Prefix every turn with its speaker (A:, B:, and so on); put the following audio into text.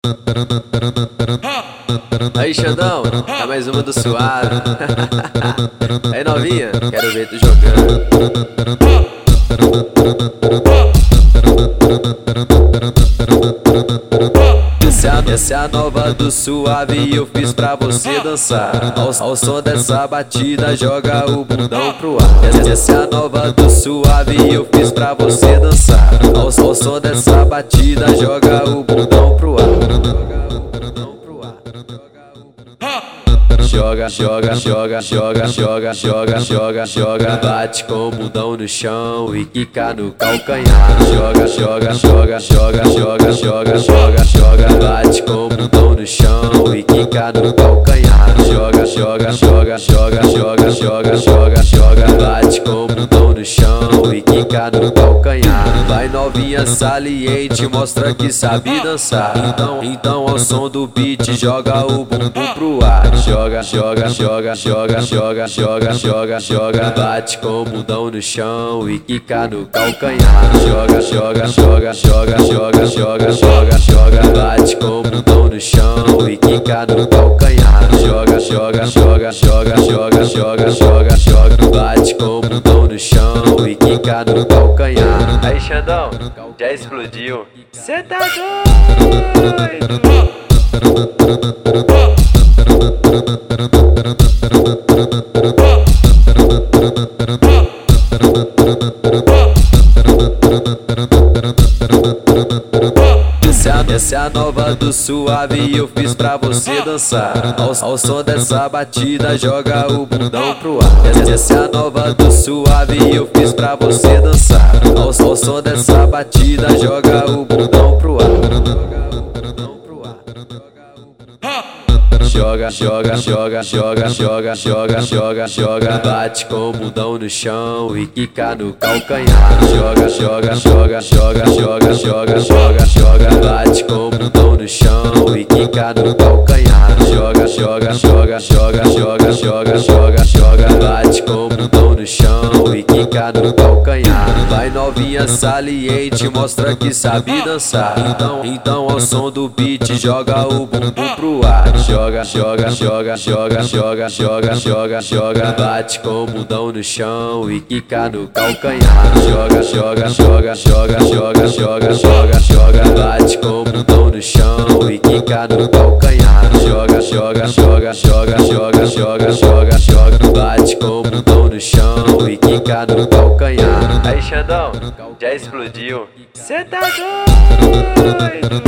A: Aí, Xandão, é mais uma do Suave. Aí, novinha, quero ver tu jogando. Essa é a nova do Suave e eu fiz pra você dançar. Ao som dessa batida, joga o bundão pro ar. Essa é a nova do Suave e eu fiz pra você dançar. Ao som dessa batida, joga o bundão pro ar. Joga, joga, joga, joga, joga, joga, joga, joga. Bate com o bundão no chão e quica no calcanhar. Joga, joga, joga, joga, joga, joga, joga, joga. Bate com o bundão no chão e quica no calcanhar. Joga, joga, joga, joga, joga, joga, joga, joga. Bate com o bundão no chão e quica no calcanhar. Vai novinha saliente, mostra que sabe dançar. Então ao som do beat, joga o bumbum pro ar. Joga, joga, joga, joga, joga, joga, joga, joga. Bate com o bundão no chão e quica no calcanhar. Joga, joga, joga, joga, joga, joga, joga, joga. Bate com o bundão no chão e quica no calcanhar. Joga, joga, joga, joga, joga, joga, joga, joga. Bate com o bundão no chão e quica no calcanhar. Aí, Xandão, já explodiu. Cê tá doido? Essa é a nova do Suave e eu fiz pra você dançar. Ao som dessa batida, joga o bundão pro ar. Essa é a nova do Suave e eu fiz pra você dançar. Ao som dessa batida, joga o bundão pro ar. Joga, joga, joga, joga, joga, joga, joga, joga. Bate com o bundão no chão e quica no calcanhar. Joga, joga, joga, joga, joga, joga, joga, joga. Bate com o bundão no chão e quica no calcanhar. Joga, joga, joga, joga, joga, joga, joga, joga. Bate com o bundão no chão e quica no calcanhar. Vai novinha saliente, mostra que sabe dançar. Então ao som do beat, joga o bumbum pro ar. Joga, joga, joga, joga, joga, joga, joga, joga. Bate com o bundão no chão e quica no calcanhar. Joga, joga, joga, joga, joga, joga, joga, joga. Bate com o bundão no chão e quica no calcanhar. Joga, joga, joga, joga, joga, joga, joga, joga. Bate com o bundão no chão e quica no calcanhar. Aí, Xandão, já explodiu. Cê tá doido?